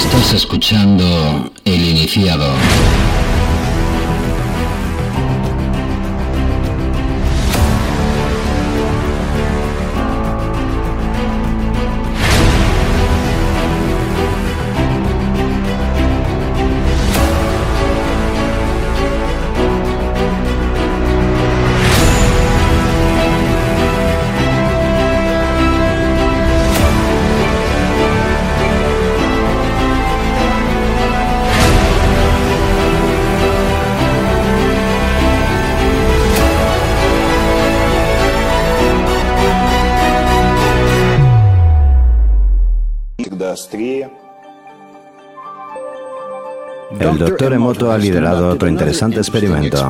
Estás escuchando El Iniciado. El Dr. Emoto ha liderado otro interesante experimento.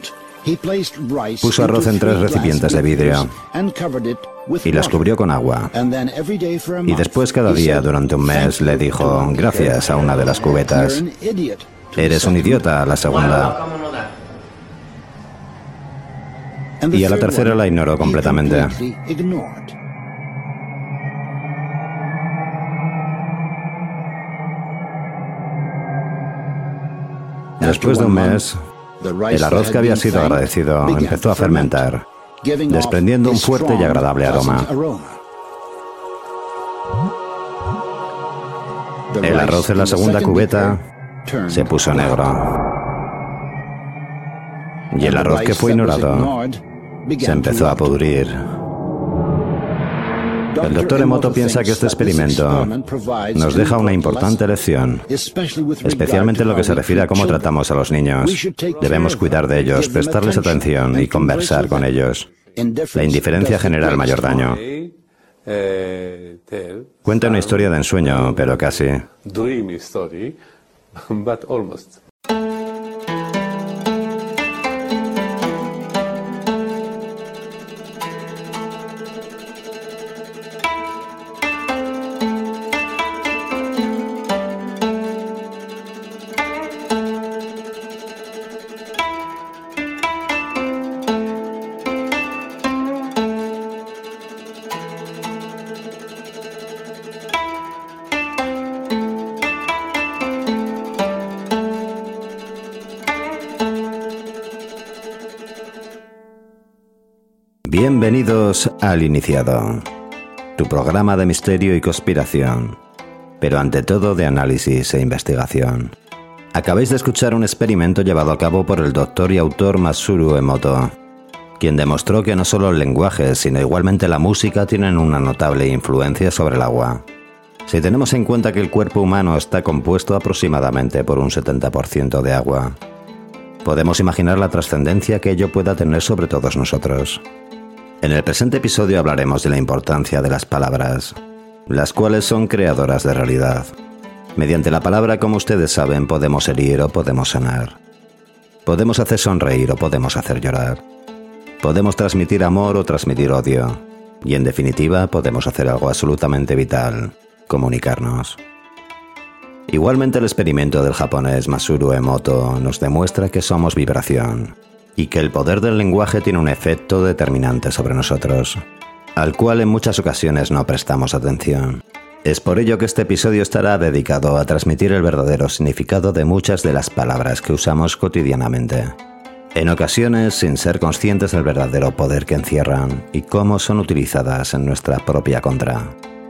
Puso arroz en 3 recipientes de vidrio y las cubrió con agua. Y después cada día durante un mes le dijo gracias a una de las cubetas. Eres un idiota a la segunda. Y a la tercera la ignoró completamente. Después de un mes, el arroz que había sido agradecido empezó a fermentar, desprendiendo un fuerte y agradable aroma. El arroz en la segunda cubeta se puso negro. Y el arroz que fue ignorado se empezó a pudrir. El Dr. Emoto piensa que este experimento nos deja una importante lección, especialmente en lo que se refiere a cómo tratamos a los niños. Debemos cuidar de ellos, prestarles atención y conversar con ellos. La indiferencia genera el mayor daño. Cuenta una historia de ensueño, pero casi. Bienvenidos al Iniciado, tu programa de misterio y conspiración, pero ante todo de análisis e investigación. Acabáis de escuchar un experimento llevado a cabo por el doctor y autor Masaru Emoto, quien demostró que no solo el lenguaje, sino igualmente la música tienen una notable influencia sobre el agua. Si tenemos en cuenta que el cuerpo humano está compuesto aproximadamente por un 70% de agua, podemos imaginar la trascendencia que ello pueda tener sobre todos nosotros. En el presente episodio hablaremos de la importancia de las palabras, las cuales son creadoras de realidad. Mediante la palabra, como ustedes saben, podemos herir o podemos sanar. Podemos hacer sonreír o podemos hacer llorar. Podemos transmitir amor o transmitir odio. Y en definitiva, podemos hacer algo absolutamente vital: comunicarnos. Igualmente, el experimento del japonés Masaru Emoto nos demuestra que somos vibración y que el poder del lenguaje tiene un efecto determinante sobre nosotros, al cual en muchas ocasiones no prestamos atención. Es por ello que este episodio estará dedicado a transmitir el verdadero significado de muchas de las palabras que usamos cotidianamente, en ocasiones sin ser conscientes del verdadero poder que encierran y cómo son utilizadas en nuestra propia contra.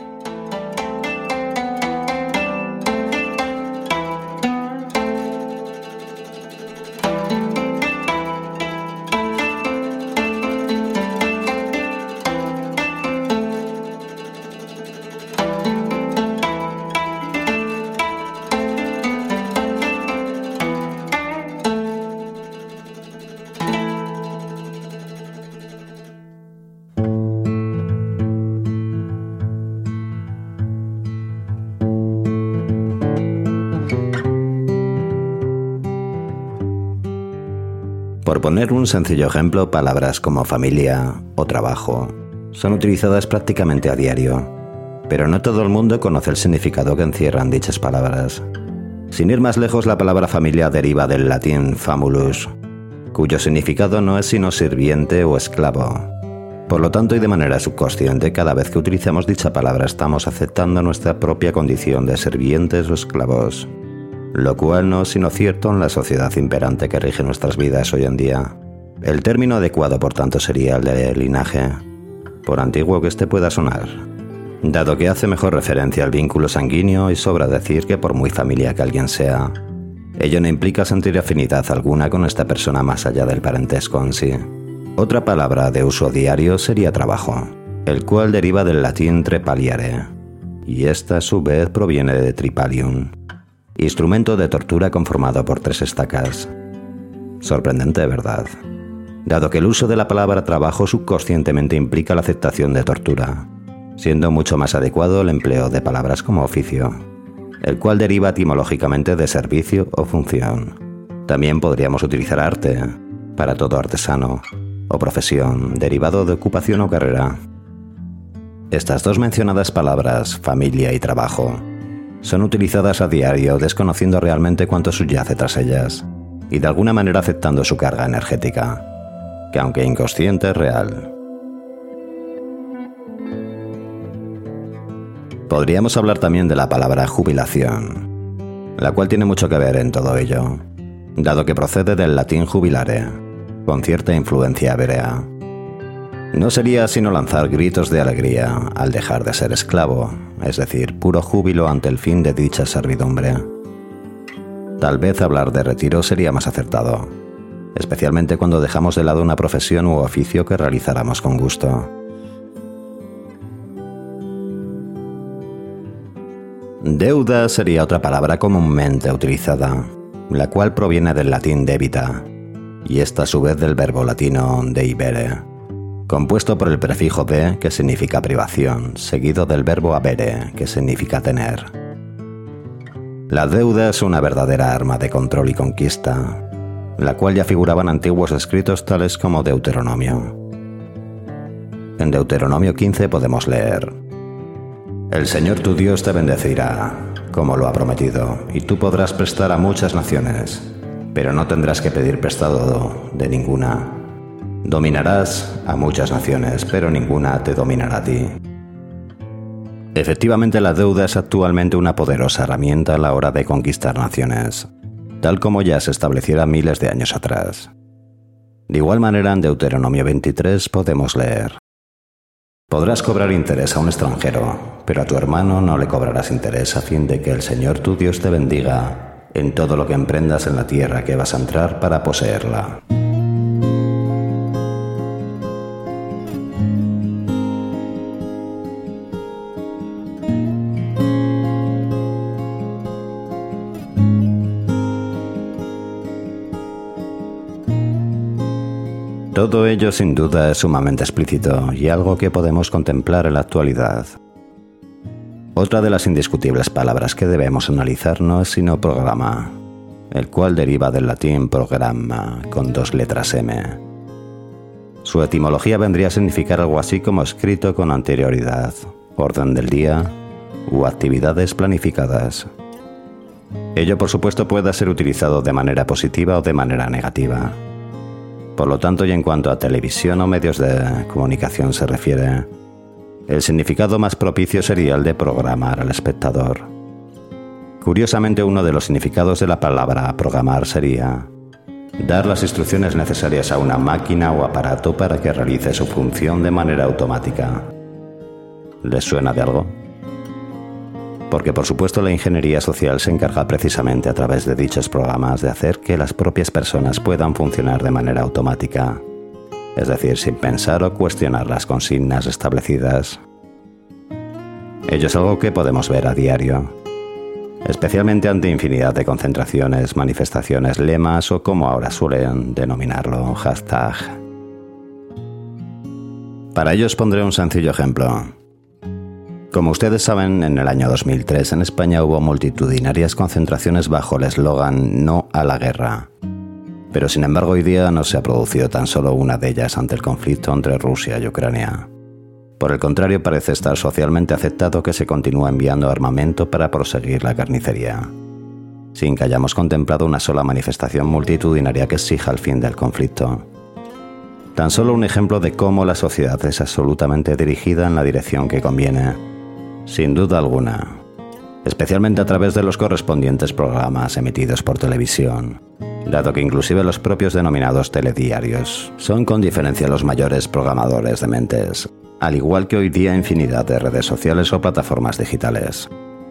Por poner un sencillo ejemplo, palabras como familia o trabajo son utilizadas prácticamente a diario, pero no todo el mundo conoce el significado que encierran dichas palabras. Sin ir más lejos, la palabra familia deriva del latín famulus, cuyo significado no es sino sirviente o esclavo. Por lo tanto, y de manera subconsciente, cada vez que utilizamos dicha palabra estamos aceptando nuestra propia condición de servientes o esclavos, lo cual no es sino cierto en la sociedad imperante que rige nuestras vidas hoy en día. El término adecuado, por tanto, sería el de linaje, por antiguo que este pueda sonar, dado que hace mejor referencia al vínculo sanguíneo y sobra decir que por muy familia que alguien sea, ello no implica sentir afinidad alguna con esta persona más allá del parentesco en sí. Otra palabra de uso diario sería trabajo, el cual deriva del latín trepaliare, y esta a su vez proviene de tripalium, instrumento de tortura conformado por 3 estacas. Sorprendente, ¿verdad? Dado que el uso de la palabra trabajo subconscientemente implica la aceptación de tortura, siendo mucho más adecuado el empleo de palabras como oficio, el cual deriva etimológicamente de servicio o función. También podríamos utilizar arte, para todo artesano, o profesión, derivado de ocupación o carrera. Estas dos mencionadas palabras, familia y trabajo, son utilizadas a diario desconociendo realmente cuánto subyace tras ellas, y de alguna manera aceptando su carga energética, que aunque inconsciente es real. Podríamos hablar también de la palabra jubilación, la cual tiene mucho que ver en todo ello, dado que procede del latín jubilare, con cierta influencia hebrea. No sería sino lanzar gritos de alegría al dejar de ser esclavo, es decir, puro júbilo ante el fin de dicha servidumbre. Tal vez hablar de retiro sería más acertado, especialmente cuando dejamos de lado una profesión u oficio que realizáramos con gusto. Deuda sería otra palabra comúnmente utilizada, la cual proviene del latín debita, y esta a su vez del verbo latino deibere, compuesto por el prefijo de, que significa privación, seguido del verbo habere, que significa tener. La deuda es una verdadera arma de control y conquista, la cual ya figuraba en antiguos escritos tales como Deuteronomio. En Deuteronomio 15 podemos leer: El Señor tu Dios te bendecirá, como lo ha prometido, y tú podrás prestar a muchas naciones, pero no tendrás que pedir prestado de ninguna. Dominarás a muchas naciones, pero ninguna te dominará a ti. Efectivamente, la deuda es actualmente una poderosa herramienta a la hora de conquistar naciones, tal como ya se estableciera miles de años atrás. De igual manera, en Deuteronomio 23 podemos leer: Podrás cobrar interés a un extranjero, pero a tu hermano no le cobrarás interés a fin de que el Señor tu Dios te bendiga en todo lo que emprendas en la tierra que vas a entrar para poseerla. Todo ello sin duda es sumamente explícito y algo que podemos contemplar en la actualidad. Otra de las indiscutibles palabras que debemos analizar no es sino programa, el cual deriva del latín programma, con 2 letras M. Su etimología vendría a significar algo así como escrito con anterioridad, orden del día u actividades planificadas. Ello, por supuesto, puede ser utilizado de manera positiva o de manera negativa. Por lo tanto, y en cuanto a televisión o medios de comunicación se refiere, el significado más propicio sería el de programar al espectador. Curiosamente, uno de los significados de la palabra programar sería dar las instrucciones necesarias a una máquina o aparato para que realice su función de manera automática. ¿Les suena de algo? Porque por supuesto la ingeniería social se encarga precisamente a través de dichos programas de hacer que las propias personas puedan funcionar de manera automática, es decir, sin pensar o cuestionar las consignas establecidas. Ello es algo que podemos ver a diario, especialmente ante infinidad de concentraciones, manifestaciones, lemas o, como ahora suelen denominarlo, hashtag. Para ello os pondré un sencillo ejemplo. Como ustedes saben, en el año 2003 en España hubo multitudinarias concentraciones bajo el eslogan «No a la guerra». Pero sin embargo hoy día no se ha producido tan solo una de ellas ante el conflicto entre Rusia y Ucrania. Por el contrario, parece estar socialmente aceptado que se continúa enviando armamento para proseguir la carnicería, sin que hayamos contemplado una sola manifestación multitudinaria que exija el fin del conflicto. Tan solo un ejemplo de cómo la sociedad es absolutamente dirigida en la dirección que conviene, sin duda alguna, especialmente a través de los correspondientes programas emitidos por televisión, dado que inclusive los propios denominados telediarios son con diferencia los mayores programadores de mentes, al igual que hoy día infinidad de redes sociales o plataformas digitales.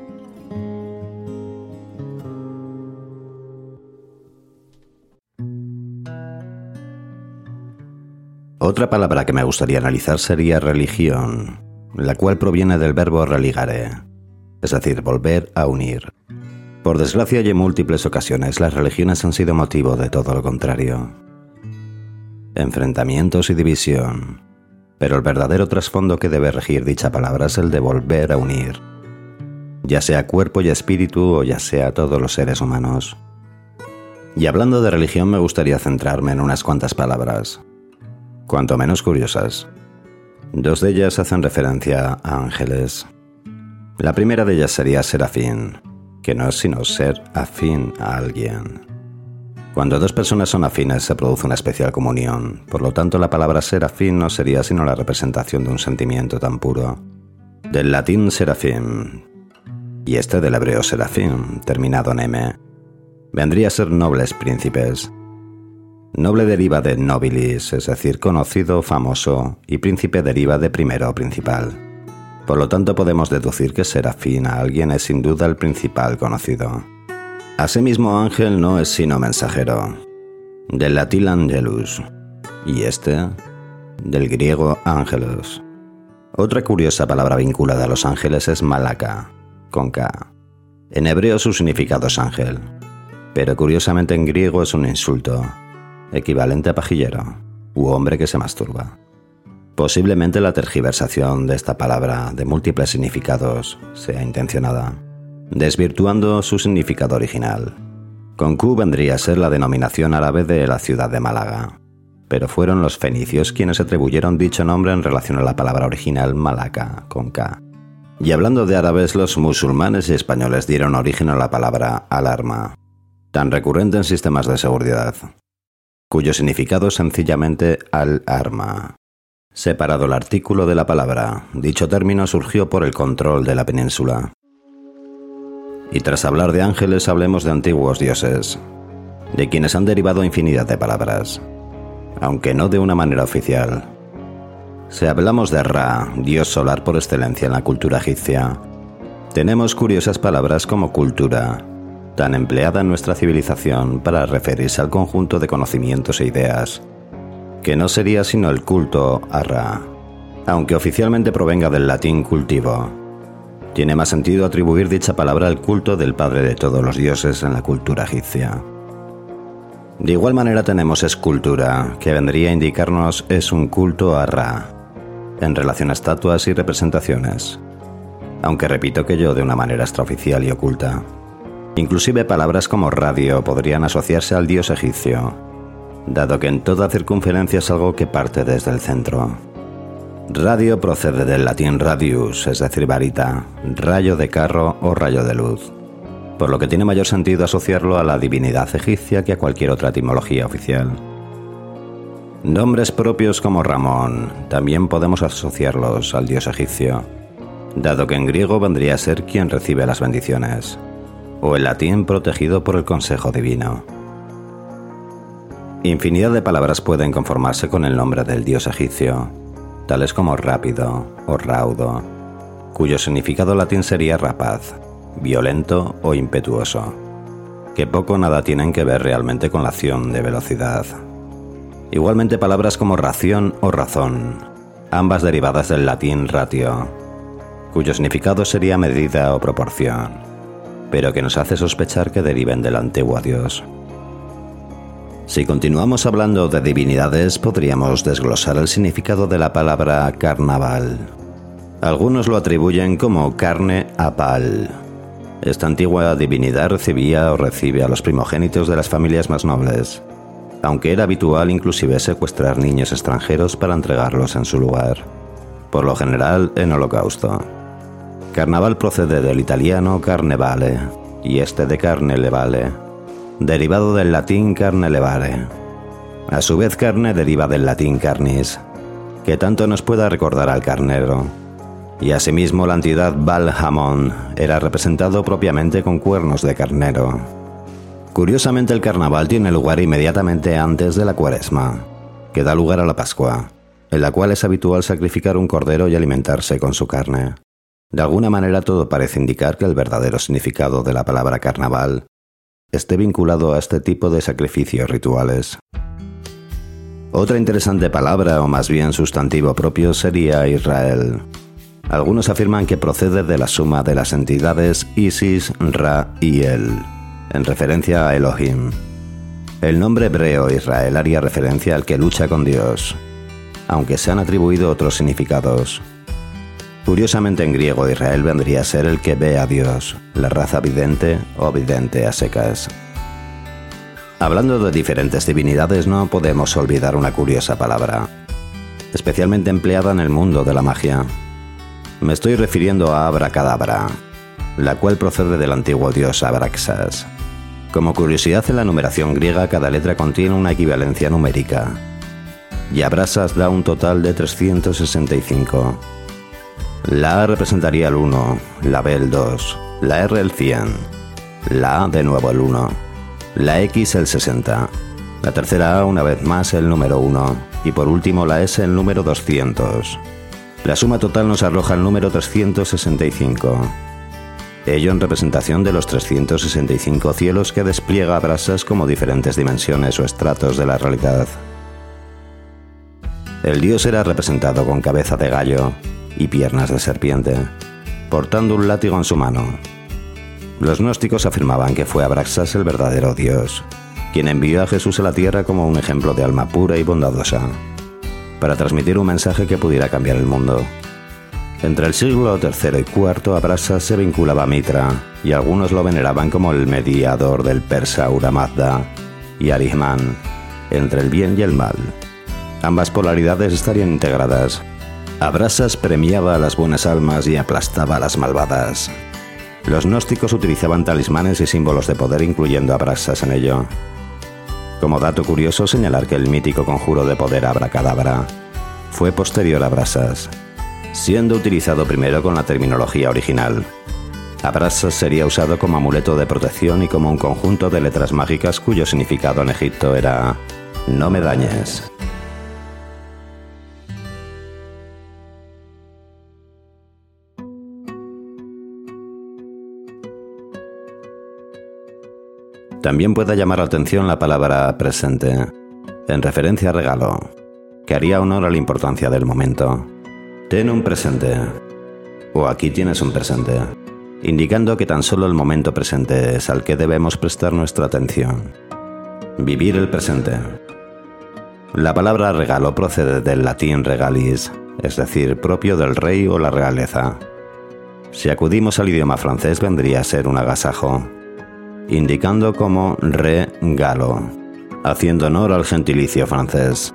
Otra palabra que me gustaría analizar sería religión, la cual proviene del verbo religare, es decir, volver a unir. Por desgracia y en múltiples ocasiones las religiones han sido motivo de todo lo contrario. Enfrentamientos y división. Pero el verdadero trasfondo que debe regir dicha palabra es el de volver a unir, ya sea cuerpo y espíritu o ya sea todos los seres humanos. Y hablando de religión me gustaría centrarme en unas cuantas palabras, cuanto menos curiosas. Dos de ellas hacen referencia a ángeles. La primera de ellas sería serafín, que no es sino ser afín a alguien. Cuando dos personas son afines se produce una especial comunión, por lo tanto la palabra serafín no sería sino la representación de un sentimiento tan puro. Del latín serafim, y este del hebreo serafim, terminado en M, vendría a ser nobles príncipes. Noble deriva de nobilis, es decir, conocido, famoso, y príncipe deriva de primero, principal. Por lo tanto podemos deducir que ser afín a alguien es sin duda el principal conocido. Asimismo, ángel no es sino mensajero, del latín angelus, y este, del griego ángelos. Otra curiosa palabra vinculada a los ángeles es malaka, con K. En hebreo su significado es ángel, pero curiosamente en griego es un insulto, equivalente a pajillero, u hombre que se masturba. Posiblemente la tergiversación de esta palabra de múltiples significados sea intencionada, desvirtuando su significado original. Con Q vendría a ser la denominación árabe de la ciudad de Málaga, pero fueron los fenicios quienes atribuyeron dicho nombre en relación a la palabra original Malaca, con K. Y hablando de árabes, los musulmanes y españoles dieron origen a la palabra alarma, tan recurrente en sistemas de seguridad, cuyo significado es sencillamente al-arma. Separado el artículo de la palabra, dicho término surgió por el control de la península. Y tras hablar de ángeles, hablemos de antiguos dioses, de quienes han derivado infinidad de palabras, aunque no de una manera oficial. Si hablamos de Ra, dios solar por excelencia en la cultura egipcia, tenemos curiosas palabras como cultura, tan empleada en nuestra civilización para referirse al conjunto de conocimientos e ideas, que no sería sino el culto a Ra, aunque oficialmente provenga del latín cultivo. Tiene más sentido atribuir dicha palabra al culto del padre de todos los dioses en la cultura egipcia. De igual manera tenemos escultura, que vendría a indicarnos es un culto a Ra, en relación a estatuas y representaciones, aunque repito que yo de una manera extraoficial y oculta. Inclusive palabras como radio podrían asociarse al dios egipcio, dado que en toda circunferencia es algo que parte desde el centro. Radio procede del latín radius, es decir, varita, rayo de carro o rayo de luz, por lo que tiene mayor sentido asociarlo a la divinidad egipcia que a cualquier otra etimología oficial. Nombres propios como Ramón también podemos asociarlos al dios egipcio, dado que en griego vendría a ser quien recibe las bendiciones, o en latín protegido por el consejo divino. Infinidad de palabras pueden conformarse con el nombre del dios egipcio, tales como rápido o raudo, cuyo significado latín sería rapaz, violento o impetuoso, que poco o nada tienen que ver realmente con la acción de velocidad. Igualmente palabras como ración o razón, ambas derivadas del latín ratio, cuyo significado sería medida o proporción, pero que nos hace sospechar que deriven del antiguo dios. Si continuamos hablando de divinidades, podríamos desglosar el significado de la palabra carnaval. Algunos lo atribuyen como carne a pal. Esta antigua divinidad recibía o recibe a los primogénitos de las familias más nobles, aunque era habitual inclusive secuestrar niños extranjeros para entregarlos en su lugar, por lo general en holocausto. Carnaval procede del italiano carnevale, y este de carne levale, derivado del latín carne levare, A su vez, carne deriva del latín carnis, que tanto nos pueda recordar al carnero. Y asimismo la entidad Baal-Hamon era representado propiamente con cuernos de carnero. Curiosamente, el carnaval tiene lugar inmediatamente antes de la Cuaresma, que da lugar a la Pascua, en la cual es habitual sacrificar un cordero y alimentarse con su carne. De alguna manera todo parece indicar que el verdadero significado de la palabra carnaval esté vinculado a este tipo de sacrificios rituales. Otra interesante palabra, o más bien sustantivo propio, sería Israel. Algunos afirman que procede de la suma de las entidades Isis, Ra y El, en referencia a Elohim. El nombre hebreo Israel haría referencia al que lucha con Dios, aunque se han atribuido otros significados. Curiosamente, en griego, Israel vendría a ser el que ve a Dios, la raza vidente o vidente a secas. Hablando de diferentes divinidades, no podemos olvidar una curiosa palabra, especialmente empleada en el mundo de la magia. Me estoy refiriendo a Abracadabra, la cual procede del antiguo dios Abraxas. Como curiosidad, en la numeración griega cada letra contiene una equivalencia numérica, y Abraxas da un total de 365. La A representaría el 1, la B el 2, la R el 100, la A de nuevo el 1, la X el 60, la tercera A una vez más el número 1 y por último la S el número 200. La suma total nos arroja el número 365. Ello en representación de los 365 cielos que despliega Abraxas como diferentes dimensiones o estratos de la realidad. El dios era representado con cabeza de gallo y piernas de serpiente, portando un látigo en su mano. Los gnósticos afirmaban que fue Abraxas el verdadero Dios, quien envió a Jesús a la tierra como un ejemplo de alma pura y bondadosa, para transmitir un mensaje que pudiera cambiar el mundo. Entre el siglo III y IV, Abraxas se vinculaba a Mitra, y algunos lo veneraban como el mediador del persa Ahura Mazda y Ahriman, entre el bien y el mal. Ambas polaridades estarían integradas. Abraxas premiaba a las buenas almas y aplastaba a las malvadas. Los gnósticos utilizaban talismanes y símbolos de poder, incluyendo a Abraxas en ello. Como dato curioso, señalar que el mítico conjuro de poder Abracadabra fue posterior a Abraxas, siendo utilizado primero con la terminología original. Abraxas sería usado como amuleto de protección y como un conjunto de letras mágicas cuyo significado en Egipto era «no me dañes». También puede llamar la atención la palabra presente, en referencia a regalo, que haría honor a la importancia del momento. Ten un presente, o aquí tienes un presente, indicando que tan solo el momento presente es al que debemos prestar nuestra atención. Vivir el presente. La palabra regalo procede del latín regalis, es decir, propio del rey o la realeza. Si acudimos al idioma francés vendría a ser un agasajo, indicando como regalo, haciendo honor al gentilicio francés.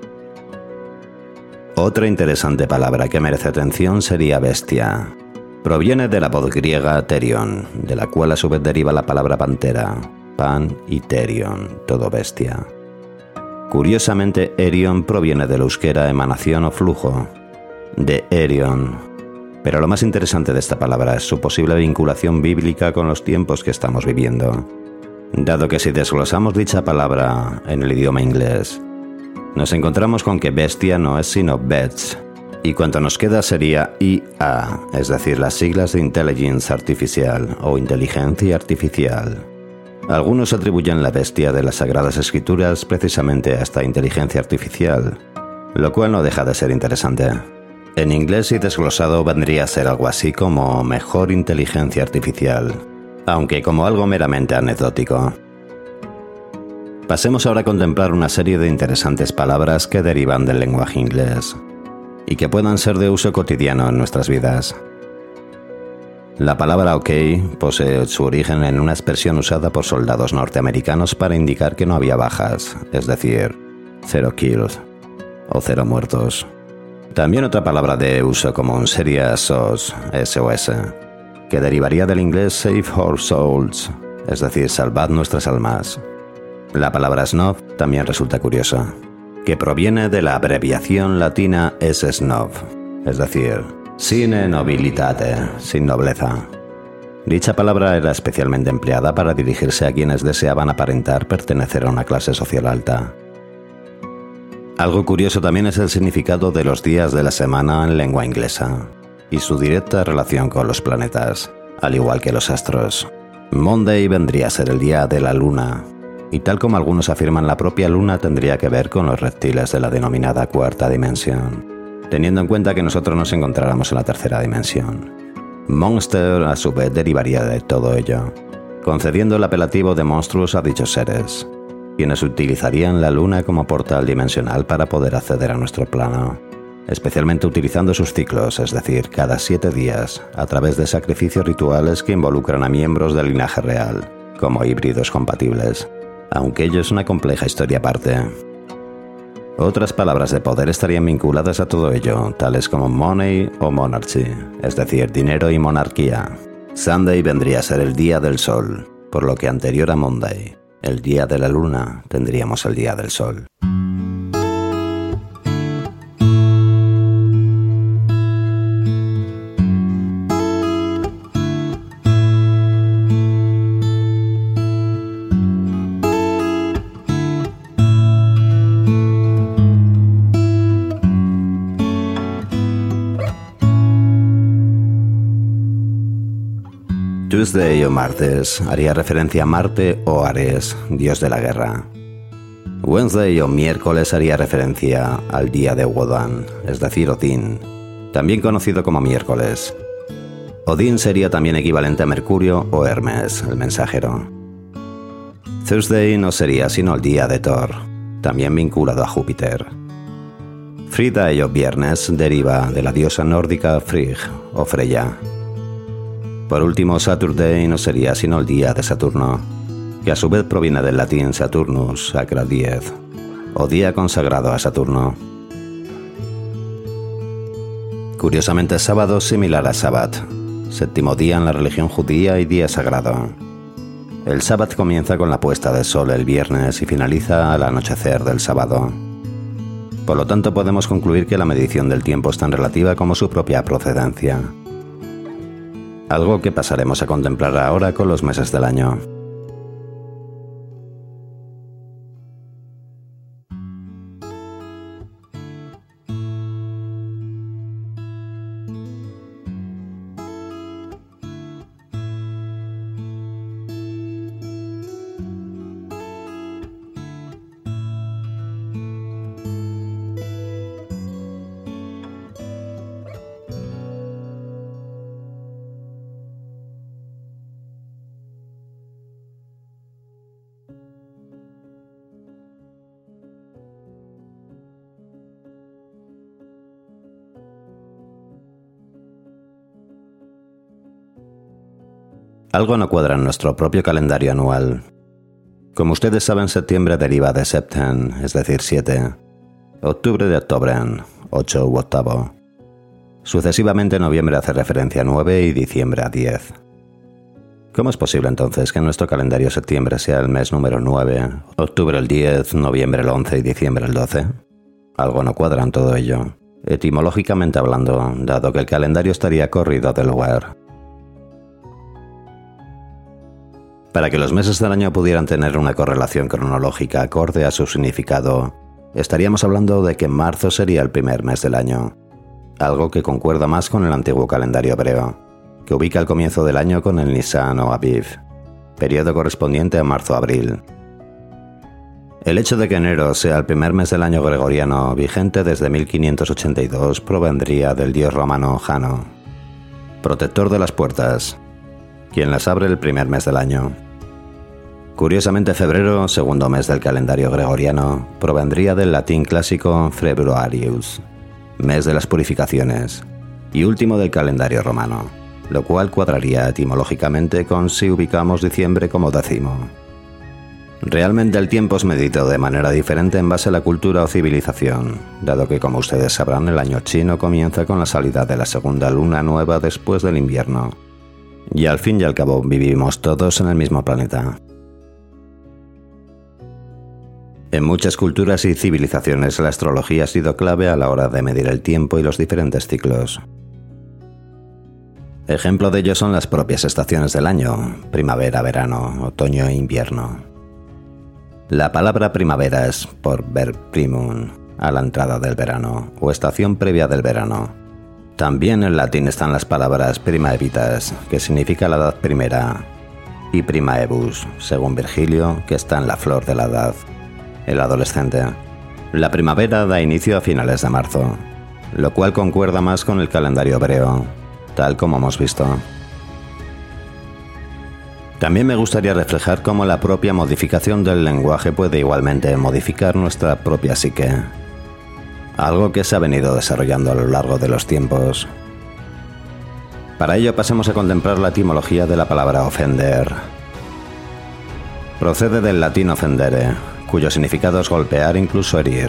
Otra interesante palabra que merece atención sería bestia. Proviene de la voz griega terion, de la cual a su vez deriva la palabra pantera, pan y terion, todo bestia. Curiosamente, erion proviene del euskera emanación o flujo, de erion. Pero lo más interesante de esta palabra es su posible vinculación bíblica con los tiempos que estamos viviendo, dado que si desglosamos dicha palabra en el idioma inglés, nos encontramos con que bestia no es sino bets, y cuanto nos queda sería IA, es decir, las siglas de Intelligence Artificial o Inteligencia Artificial. Algunos atribuyen la bestia de las Sagradas Escrituras precisamente a esta inteligencia artificial, lo cual no deja de ser interesante. En inglés y desglosado vendría a ser algo así como mejor inteligencia artificial, aunque como algo meramente anecdótico. Pasemos ahora a contemplar una serie de interesantes palabras que derivan del lenguaje inglés y que puedan ser de uso cotidiano en nuestras vidas. La palabra OK posee su origen en una expresión usada por soldados norteamericanos para indicar que no había bajas, es decir, 0 kills o 0 muertos. También otra palabra de uso común sería SOS, SOS, que derivaría del inglés Save Our Souls, es decir, salvad nuestras almas. La palabra snob también resulta curiosa, que proviene de la abreviación latina snob, es decir, sine nobilitate, sin nobleza. Dicha palabra era especialmente empleada para dirigirse a quienes deseaban aparentar pertenecer a una clase social alta. Algo curioso también es el significado de los días de la semana en lengua inglesa y su directa relación con los planetas, al igual que los astros. Monday vendría a ser el día de la luna, y tal como algunos afirman, la propia luna tendría que ver con los reptiles de la denominada cuarta dimensión, teniendo en cuenta que nosotros nos encontráramos en la tercera dimensión. Monster, a su vez, derivaría de todo ello, concediendo el apelativo de monstruos a dichos seres, quienes utilizarían la luna como portal dimensional para poder acceder a nuestro plano, especialmente utilizando sus ciclos, es decir, cada 7 días, a través de sacrificios rituales que involucran a miembros del linaje real, como híbridos compatibles, aunque ello es una compleja historia aparte. Otras palabras de poder estarían vinculadas a todo ello, tales como money o monarchy, es decir, dinero y monarquía. Sunday vendría a ser el día del sol, por lo que anterior a Monday, el día de la luna, tendríamos el día del sol. Tuesday o martes haría referencia a Marte o Ares, dios de la guerra. Wednesday o miércoles haría referencia al día de Wodan, es decir, Odín, también conocido como miércoles. Odín sería también equivalente a Mercurio o Hermes, el mensajero. Thursday no sería sino el día de Thor, también vinculado a Júpiter. Friday o viernes deriva de la diosa nórdica Frigg o Freya. Por último, Saturday no sería sino el día de Saturno, que a su vez proviene del latín Saturnus Sacra Dies, o día consagrado a Saturno. Curiosamente, sábado es similar a Sabbat, séptimo día en la religión judía y día sagrado. El Sabbat comienza con la puesta de sol el viernes y finaliza al anochecer del sábado. Por lo tanto, podemos concluir que la medición del tiempo es tan relativa como su propia procedencia. Algo que pasaremos a contemplar ahora con los meses del año. Algo no cuadra en nuestro propio calendario anual. Como ustedes saben, septiembre deriva de septen, es decir, 7. Octubre de octobren, 8 u octavo. Sucesivamente, noviembre hace referencia a 9 y diciembre a 10. ¿Cómo es posible entonces que en nuestro calendario septiembre sea el mes número 9, octubre el 10, noviembre el 11 y diciembre el 12? Algo no cuadra en todo ello, etimológicamente hablando, dado que el calendario estaría corrido del lugar. Para que los meses del año pudieran tener una correlación cronológica acorde a su significado, estaríamos hablando de que marzo sería el primer mes del año, algo que concuerda más con el antiguo calendario hebreo, que ubica el comienzo del año con el Nisan o Aviv, periodo correspondiente a marzo-abril. El hecho de que enero sea el primer mes del año gregoriano, vigente desde 1582, provendría del dios romano Jano, protector de las puertas, quien las abre el primer mes del año. Curiosamente, febrero, segundo mes del calendario gregoriano, provendría del latín clásico Februarius, mes de las purificaciones, y último del calendario romano, lo cual cuadraría etimológicamente con si ubicamos diciembre como décimo. Realmente el tiempo es medido de manera diferente en base a la cultura o civilización, dado que, como ustedes sabrán, el año chino comienza con la salida de la segunda luna nueva después del invierno, y al fin y al cabo vivimos todos en el mismo planeta. En muchas culturas y civilizaciones la astrología ha sido clave a la hora de medir el tiempo y los diferentes ciclos. Ejemplo de ello son las propias estaciones del año: primavera, verano, otoño e invierno. La palabra primavera es por ver primum, a la entrada del verano, o estación previa del verano. También en latín están las palabras primaevitas, que significa la edad primera, y primaevus, según Virgilio, que está en la flor de la edad, el adolescente. La primavera da inicio a finales de marzo, lo cual concuerda más con el calendario hebreo, tal como hemos visto. También me gustaría reflejar cómo la propia modificación del lenguaje puede igualmente modificar nuestra propia psique, algo que se ha venido desarrollando a lo largo de los tiempos. Para ello pasemos a contemplar la etimología de la palabra ofender. Procede del latín offendere, cuyo significado es golpear, incluso herir.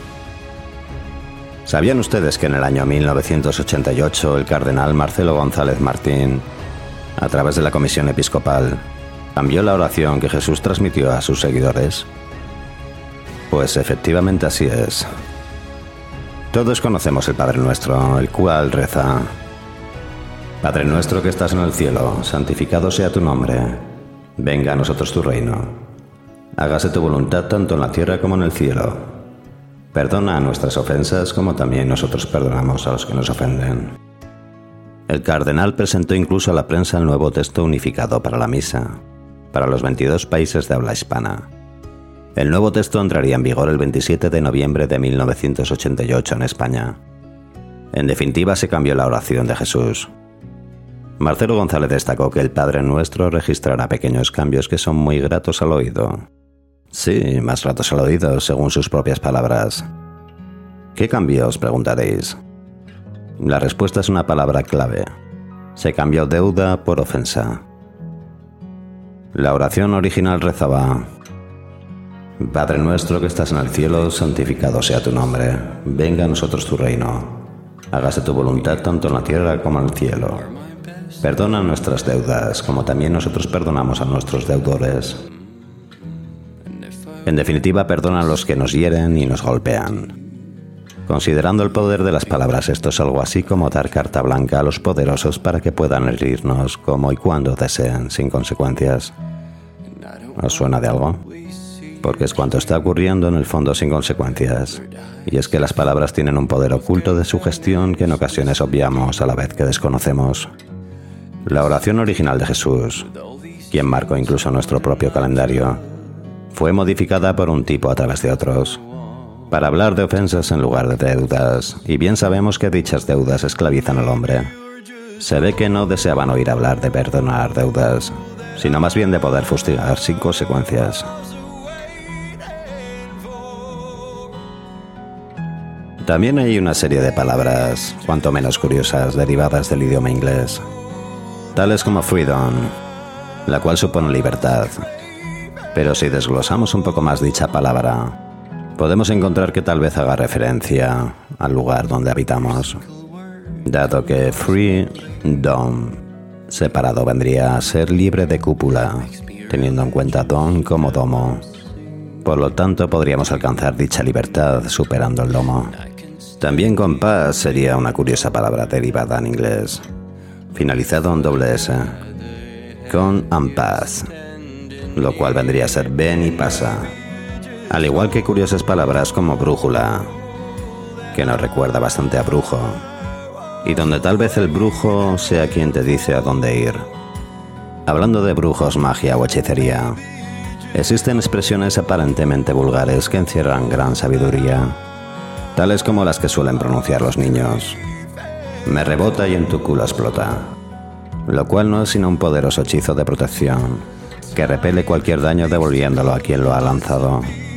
¿Sabían ustedes que en el año 1988 el cardenal Marcelo González Martín, a través de la Comisión Episcopal, cambió la oración que Jesús transmitió a sus seguidores? Pues efectivamente así es. Todos conocemos el Padre Nuestro, el cual reza: Padre nuestro que estás en el cielo, santificado sea tu nombre. Venga a nosotros tu reino. Hágase tu voluntad tanto en la tierra como en el cielo. Perdona nuestras ofensas como también nosotros perdonamos a los que nos ofenden. El cardenal presentó incluso a la prensa el nuevo texto unificado para la misa, para los 22 países de habla hispana. El nuevo texto entraría en vigor el 27 de noviembre de 1988 en España. En definitiva, se cambió la oración de Jesús. Marcelo González destacó que el Padre Nuestro registrará pequeños cambios que son muy gratos al oído. Sí, más gratos al oído, según sus propias palabras. ¿Qué cambios?, preguntaréis. La respuesta es una palabra clave. Se cambió deuda por ofensa. La oración original rezaba: Padre nuestro que estás en el cielo, santificado sea tu nombre. Venga a nosotros tu reino. Hágase tu voluntad tanto en la tierra como en el cielo. Perdona nuestras deudas, como también nosotros perdonamos a nuestros deudores. En definitiva, perdona a los que nos hieren y nos golpean. Considerando el poder de las palabras, esto es algo así como dar carta blanca a los poderosos para que puedan herirnos como y cuando deseen, sin consecuencias. ¿Os suena de algo? Porque es cuanto está ocurriendo en el fondo sin consecuencias. Y es que las palabras tienen un poder oculto de sugestión que en ocasiones obviamos a la vez que desconocemos. La oración original de Jesús, quien marcó incluso nuestro propio calendario, fue modificada por un tipo a través de otros, para hablar de ofensas en lugar de deudas, y bien sabemos que dichas deudas esclavizan al hombre. Se ve que no deseaban oír hablar de perdonar deudas, sino más bien de poder fustigar sin consecuencias. También hay una serie de palabras, cuanto menos curiosas, derivadas del idioma inglés, tales como freedom, la cual supone libertad. Pero si desglosamos un poco más dicha palabra, podemos encontrar que tal vez haga referencia al lugar donde habitamos, dado que freedom separado vendría a ser libre de cúpula, teniendo en cuenta dom como domo. Por lo tanto, podríamos alcanzar dicha libertad superando el domo. También compás sería una curiosa palabra derivada en inglés, finalizado en doble S, con and pass, lo cual vendría a ser ven y pasa, al igual que curiosas palabras como brújula, que nos recuerda bastante a brujo, y donde tal vez el brujo sea quien te dice a dónde ir. Hablando de brujos, magia o hechicería, existen expresiones aparentemente vulgares que encierran gran sabiduría, tales como las que suelen pronunciar los niños: me rebota y en tu culo explota, lo cual no es sino un poderoso hechizo de protección que repele cualquier daño devolviéndolo a quien lo ha lanzado.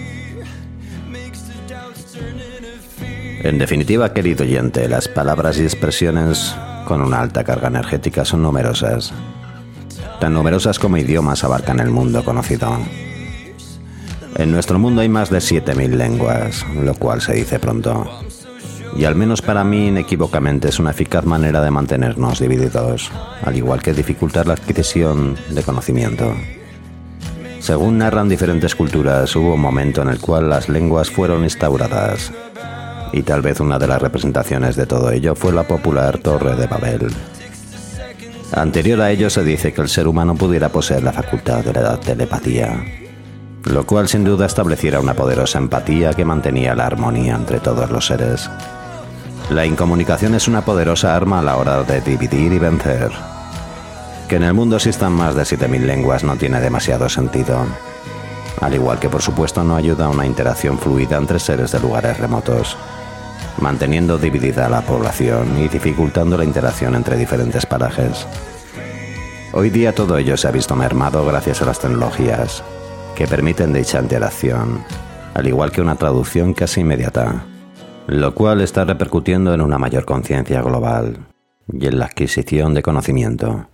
En definitiva, querido oyente, las palabras y expresiones con una alta carga energética son numerosas, tan numerosas como idiomas abarcan el mundo conocido. En nuestro mundo hay más de 7.000 lenguas, lo cual se dice pronto. Y al menos para mí, inequívocamente, es una eficaz manera de mantenernos divididos, al igual que dificultar la adquisición de conocimiento. Según narran diferentes culturas, hubo un momento en el cual las lenguas fueron instauradas, y tal vez una de las representaciones de todo ello fue la popular Torre de Babel. Anterior a ello se dice que el ser humano pudiera poseer la facultad de la telepatía, lo cual sin duda estableciera una poderosa empatía que mantenía la armonía entre todos los seres. La incomunicación es una poderosa arma a la hora de dividir y vencer. Que en el mundo existan más de 7.000 lenguas no tiene demasiado sentido, al igual que por supuesto no ayuda a una interacción fluida entre seres de lugares remotos, manteniendo dividida la población y dificultando la interacción entre diferentes parajes. Hoy día todo ello se ha visto mermado gracias a las tecnologías, que permiten dicha interacción, al igual que una traducción casi inmediata, lo cual está repercutiendo en una mayor conciencia global y en la adquisición de conocimiento.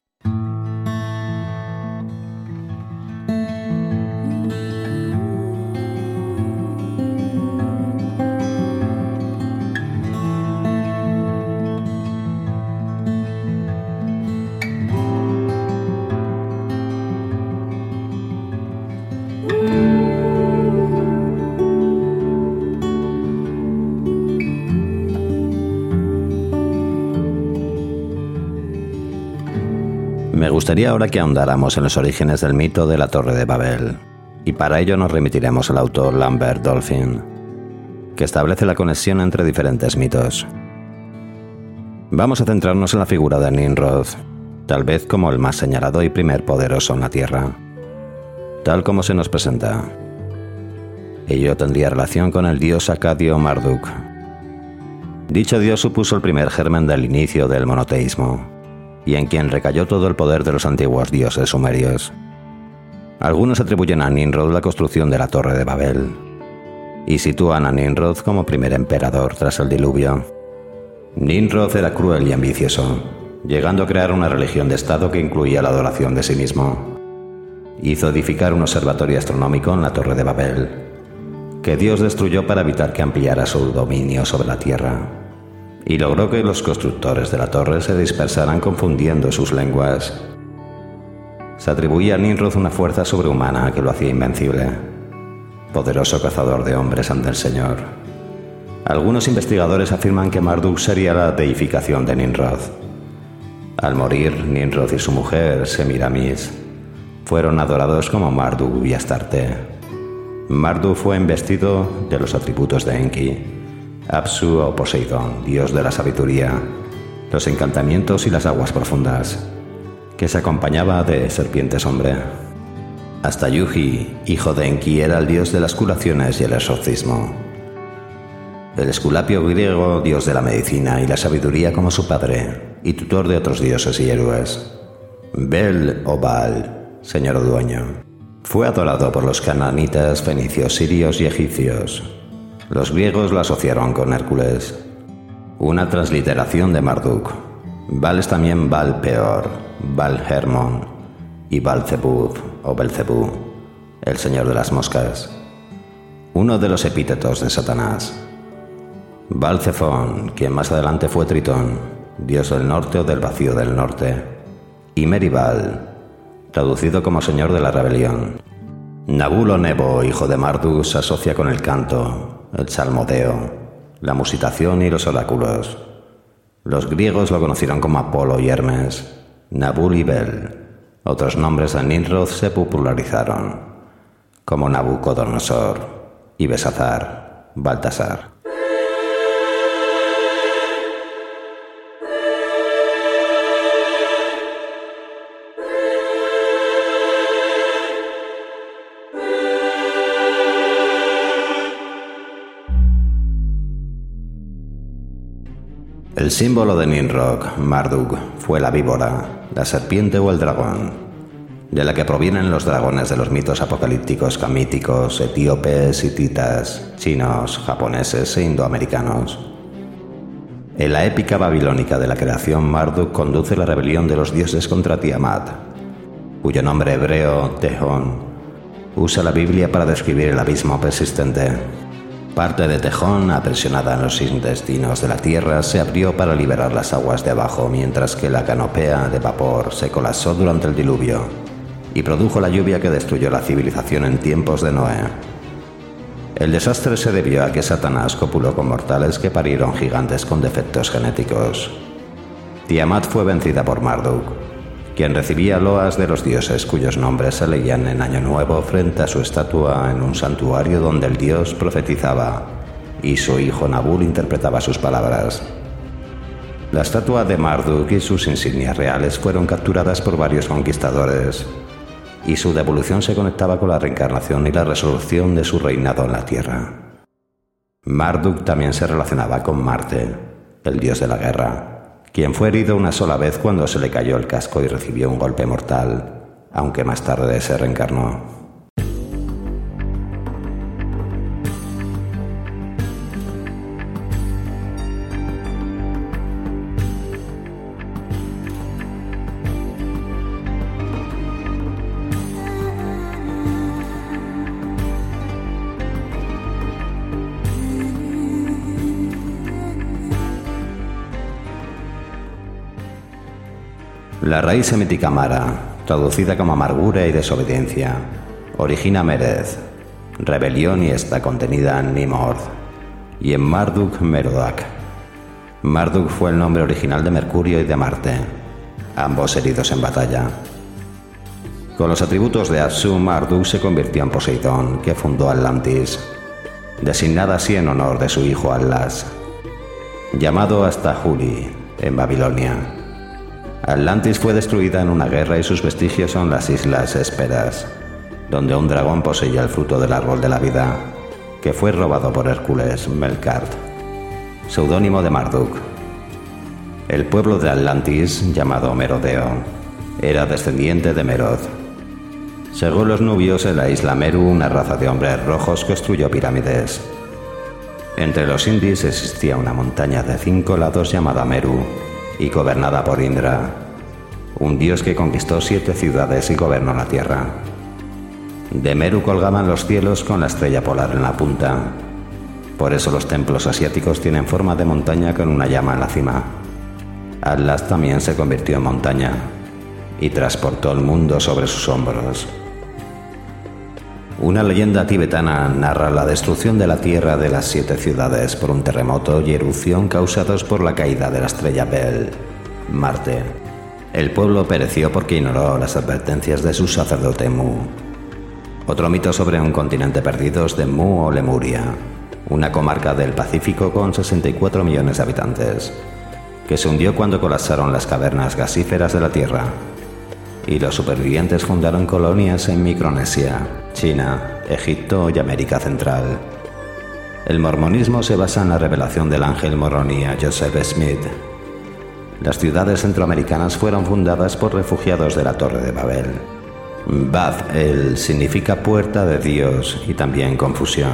Me gustaría ahora que ahondáramos en los orígenes del mito de la Torre de Babel, y para ello nos remitiremos al autor Lambert Dolphin, que establece la conexión entre diferentes mitos. Vamos a centrarnos en la figura de Nimrod, tal vez como el más señalado y primer poderoso en la Tierra, tal como se nos presenta. Ello tendría relación con el dios acadio Marduk. Dicho dios supuso el primer germen del inicio del monoteísmo, y en quien recayó todo el poder de los antiguos dioses sumerios. Algunos atribuyen a Nimrod la construcción de la Torre de Babel, y sitúan a Nimrod como primer emperador tras el diluvio. Nimrod era cruel y ambicioso, llegando a crear una religión de Estado que incluía la adoración de sí mismo. Hizo edificar un observatorio astronómico en la Torre de Babel, que Dios destruyó para evitar que ampliara su dominio sobre la Tierra, y logró que los constructores de la torre se dispersaran confundiendo sus lenguas. Se atribuía a Nimrod una fuerza sobrehumana que lo hacía invencible, poderoso cazador de hombres ante el Señor. Algunos investigadores afirman que Marduk sería la deificación de Nimrod. Al morir, Nimrod y su mujer, Semiramis, fueron adorados como Marduk y Astarte. Marduk fue investido de los atributos de Enki, Apsu o Poseidón, dios de la sabiduría, los encantamientos y las aguas profundas, que se acompañaba de serpientes hombre. Hasta Yuji, hijo de Enki, era el dios de las curaciones y el exorcismo. El Esculapio griego, dios de la medicina y la sabiduría como su padre, y tutor de otros dioses y héroes. Bel o Baal, señor o dueño, fue adorado por los cananitas, fenicios, sirios y egipcios. Los griegos lo asociaron con Hércules, una transliteración de Marduk. Baal es también Baal Peor, Baal Hermon y Baal-Zebub o Belcebú, el señor de las moscas, uno de los epítetos de Satanás. Baal-Zephón, quien más adelante fue Tritón, dios del norte o del vacío del norte, y Meribal, traducido como señor de la rebelión. Nabul o Nebo, hijo de Marduk, se asocia con el canto, el salmodeo, la musitación y los oráculos. Los griegos lo conocieron como Apolo y Hermes, Nabul y Bel. Otros nombres de Nimrod se popularizaron, como Nabucodonosor y Besazar, Baltasar. El símbolo de Nimrod, Marduk, fue la víbora, la serpiente o el dragón, de la que provienen los dragones de los mitos apocalípticos camíticos, etíopes, hititas, chinos, japoneses e indoamericanos. En la épica babilónica de la creación, Marduk conduce la rebelión de los dioses contra Tiamat, cuyo nombre hebreo, Tehón, usa la Biblia para describir el abismo persistente. Parte de Tehón, aprisionada en los intestinos de la tierra, se abrió para liberar las aguas de abajo, mientras que la canopea de vapor se colapsó durante el diluvio, y produjo la lluvia que destruyó la civilización en tiempos de Noé. El desastre se debió a que Satanás copuló con mortales que parieron gigantes con defectos genéticos. Tiamat fue vencida por Marduk, quien recibía loas de los dioses cuyos nombres se leían en Año Nuevo frente a su estatua en un santuario donde el dios profetizaba y su hijo Nabul interpretaba sus palabras. La estatua de Marduk y sus insignias reales fueron capturadas por varios conquistadores, y su devolución se conectaba con la reencarnación y la resolución de su reinado en la Tierra. Marduk también se relacionaba con Marte, el dios de la guerra, quien fue herido una sola vez cuando se le cayó el casco y recibió un golpe mortal, aunque más tarde se reencarnó. La raíz semítica Mara, traducida como amargura y desobediencia, origina Merez, rebelión, y está contenida en Nimrod, y en Marduk Merodach. Marduk fue el nombre original de Mercurio y de Marte, ambos heridos en batalla. Con los atributos de Apsu, Marduk se convirtió en Poseidón, que fundó Atlantis, designada así en honor de su hijo Atlas, llamado hasta Juli, en Babilonia. Atlantis fue destruida en una guerra y sus vestigios son las Islas Hésperas, donde un dragón poseía el fruto del árbol de la vida, que fue robado por Hércules Melkart, seudónimo de Marduk. El pueblo de Atlantis, llamado Merodeo, era descendiente de Merod. Según los nubios, en la isla Meru, una raza de hombres rojos construyó pirámides. Entre los Indis existía una montaña de 5 lados llamada Meru, y gobernada por Indra, un dios que conquistó 7 ciudades y gobernó la tierra. De Meru colgaban los cielos con la estrella polar en la punta. Por eso los templos asiáticos tienen forma de montaña con una llama en la cima. Atlas también se convirtió en montaña y transportó el mundo sobre sus hombros. Una leyenda tibetana narra la destrucción de la tierra de las 7 ciudades por un terremoto y erupción causados por la caída de la estrella Bel, Marte. El pueblo pereció porque ignoró las advertencias de su sacerdote Mu. Otro mito sobre un continente perdido es de Mu o Lemuria, una comarca del Pacífico con 64 millones de habitantes, que se hundió cuando colapsaron las cavernas gasíferas de la Tierra, y los supervivientes fundaron colonias en Micronesia, China, Egipto y América Central. El mormonismo se basa en la revelación del ángel moroni a Joseph Smith. Las ciudades centroamericanas fueron fundadas por refugiados de la Torre de Babel. Bab-el significa puerta de Dios y también confusión.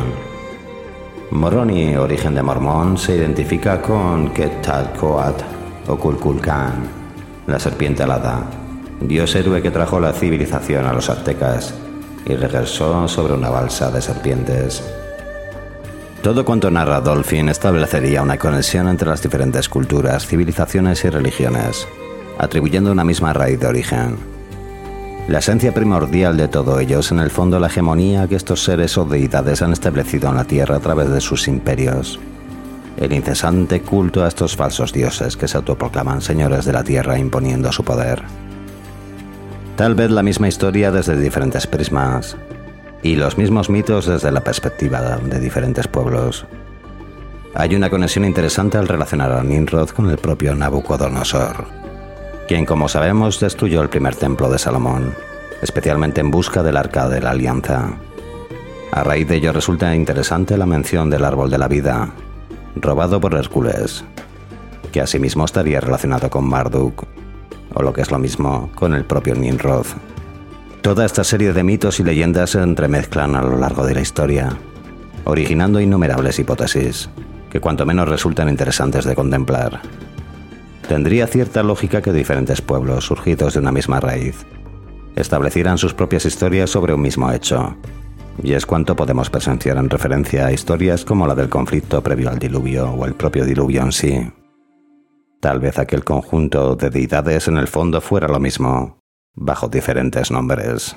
Moroni, origen de mormón, se identifica con Quetzalcóatl o Kukulcán, la serpiente alada, dios héroe que trajo la civilización a los aztecas y regresó sobre una balsa de serpientes. Todo cuanto narra Dolphin establecería una conexión entre las diferentes culturas, civilizaciones y religiones, atribuyendo una misma raíz de origen. La esencia primordial de todo ello es en el fondo la hegemonía que estos seres o deidades han establecido en la Tierra a través de sus imperios. El incesante culto a estos falsos dioses que se autoproclaman señores de la Tierra imponiendo su poder. Tal vez la misma historia desde diferentes prismas, y los mismos mitos desde la perspectiva de diferentes pueblos. Hay una conexión interesante al relacionar a Nimrod con el propio Nabucodonosor, quien, como sabemos, destruyó el primer templo de Salomón, especialmente en busca del Arca de la Alianza. A raíz de ello resulta interesante la mención del árbol de la vida, robado por Hércules, que asimismo estaría relacionado con Marduk, o lo que es lo mismo, con el propio Nimrod. Toda esta serie de mitos y leyendas se entremezclan a lo largo de la historia, originando innumerables hipótesis, que cuanto menos resultan interesantes de contemplar. Tendría cierta lógica que diferentes pueblos, surgidos de una misma raíz, establecieran sus propias historias sobre un mismo hecho, y es cuanto podemos presenciar en referencia a historias como la del conflicto previo al diluvio o el propio diluvio en sí. Tal vez aquel conjunto de deidades en el fondo fuera lo mismo, bajo diferentes nombres.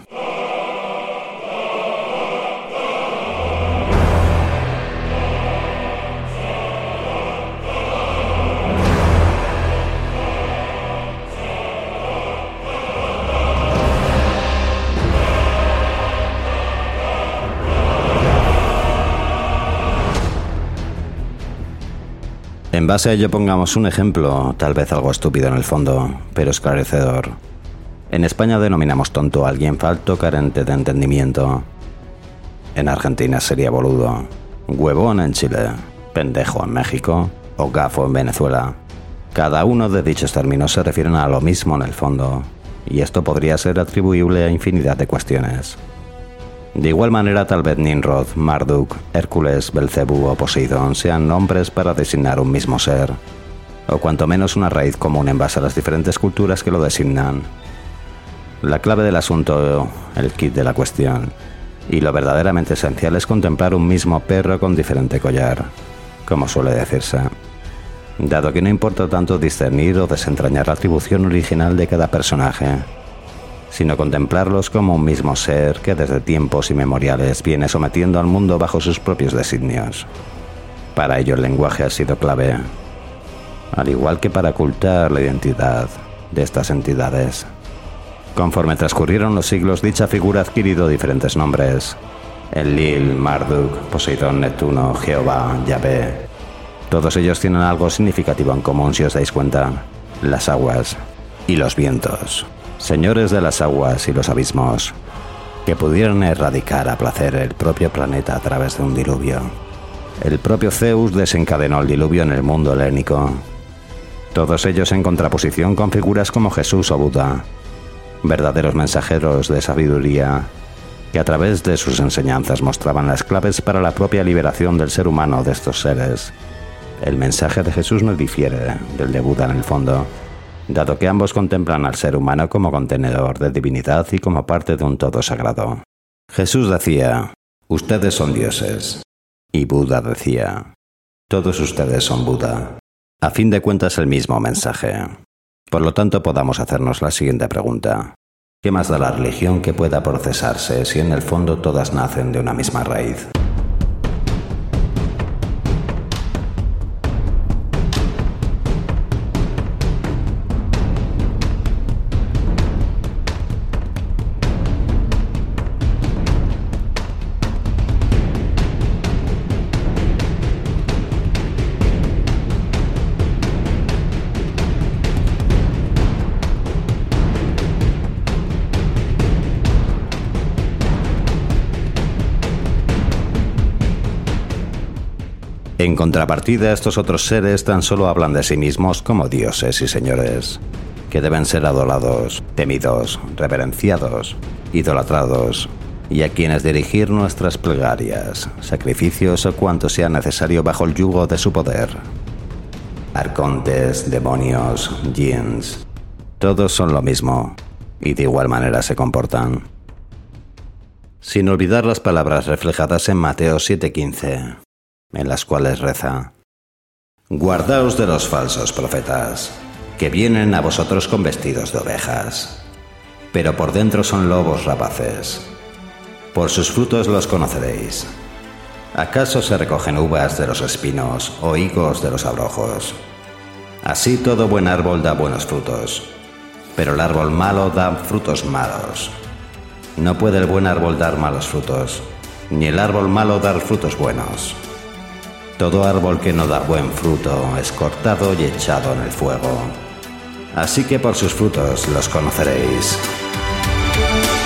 En base a ello pongamos un ejemplo, tal vez algo estúpido en el fondo, pero esclarecedor. En España denominamos tonto a alguien falto, carente de entendimiento. En Argentina sería boludo, huevón en Chile, pendejo en México o gafo en Venezuela. Cada uno de dichos términos se refieren a lo mismo en el fondo, y esto podría ser atribuible a infinidad de cuestiones. De igual manera, tal vez Nimrod, Marduk, Hércules, Belcebú o Poseidón sean nombres para designar un mismo ser, o cuanto menos una raíz común en base a las diferentes culturas que lo designan. La clave del asunto, el kit de la cuestión, y lo verdaderamente esencial es contemplar un mismo perro con diferente collar, como suele decirse, dado que no importa tanto discernir o desentrañar la atribución original de cada personaje, sino contemplarlos como un mismo ser que desde tiempos inmemoriales viene sometiendo al mundo bajo sus propios designios. Para ello el lenguaje ha sido clave, al igual que para ocultar la identidad de estas entidades. Conforme transcurrieron los siglos, dicha figura ha adquirido diferentes nombres: Enlil, Marduk, Poseidón, Neptuno, Jehová, Yahvé. Todos ellos tienen algo significativo en común si os dais cuenta: las aguas y los vientos. Señores de las aguas y los abismos, que pudieron erradicar a placer el propio planeta a través de un diluvio. El propio Zeus desencadenó el diluvio en el mundo helénico. Todos ellos en contraposición con figuras como Jesús o Buda, verdaderos mensajeros de sabiduría, que a través de sus enseñanzas mostraban las claves para la propia liberación del ser humano de estos seres. El mensaje de Jesús no difiere del de Buda en el fondo, dado que ambos contemplan al ser humano como contenedor de divinidad y como parte de un todo sagrado. Jesús decía: ustedes son dioses, y Buda decía: todos ustedes son Buda. A fin de cuentas, el mismo mensaje. Por lo tanto, podamos hacernos la siguiente pregunta: ¿qué más da la religión que pueda procesarse si en el fondo todas nacen de una misma raíz? En contrapartida, estos otros seres tan solo hablan de sí mismos como dioses y señores, que deben ser adorados, temidos, reverenciados, idolatrados, y a quienes dirigir nuestras plegarias, sacrificios o cuanto sea necesario bajo el yugo de su poder. Arcontes, demonios, jinns, todos son lo mismo, y de igual manera se comportan. Sin olvidar las palabras reflejadas en Mateo 7:15, en las cuales reza: guardaos de los falsos profetas, que vienen a vosotros con vestidos de ovejas, pero por dentro son lobos rapaces. Por sus frutos los conoceréis. ¿Acaso se recogen uvas de los espinos o higos de los abrojos? Así todo buen árbol da buenos frutos, pero el árbol malo da frutos malos. No puede el buen árbol dar malos frutos, ni el árbol malo dar frutos buenos. Todo árbol que no da buen fruto es cortado y echado en el fuego. Así que por sus frutos los conoceréis.